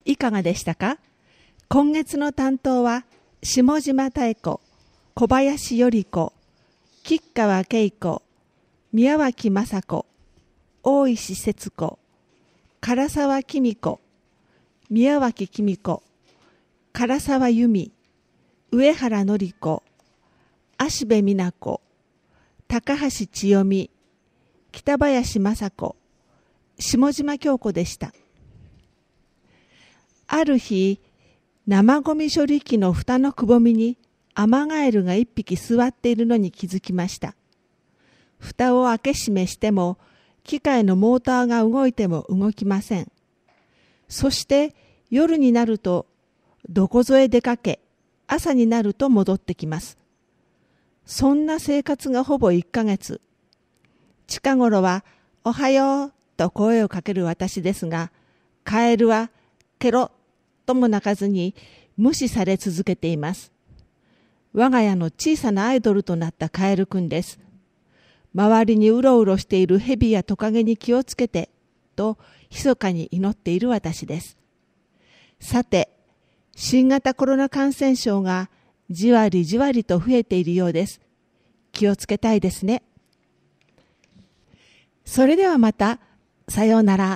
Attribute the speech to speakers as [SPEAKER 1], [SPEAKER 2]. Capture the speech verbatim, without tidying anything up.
[SPEAKER 1] いかがでしたか？今月の担当は下島妙子、小林より子、吉川恵子、宮脇雅子、大石節子、唐沢紀美子、宮脇紀美子、唐沢由美、上原典子、芦部美奈子、高橋千代美、北林雅子、下島京子でした。ある日、生ゴミ処理機の蓋のくぼみにアマガエルが一匹座っているのに気づきました。蓋を開け閉めしても、機械のモーターが動いても動きません。そして夜になるとどこぞへ出かけ、朝になると戻ってきます。そんな生活がほぼいっかげつ。近頃はおはようと声をかける私ですが、カエルはケロッとも鳴かずに無視され続けています。我が家の小さなアイドルとなったカエルくんです。周りにうろうろしているヘビやトカゲに気をつけてと密かに祈っている私です。さて、新型コロナ感染症がじわりじわりと増えているようです。気をつけたいですね。それではまた、さようなら。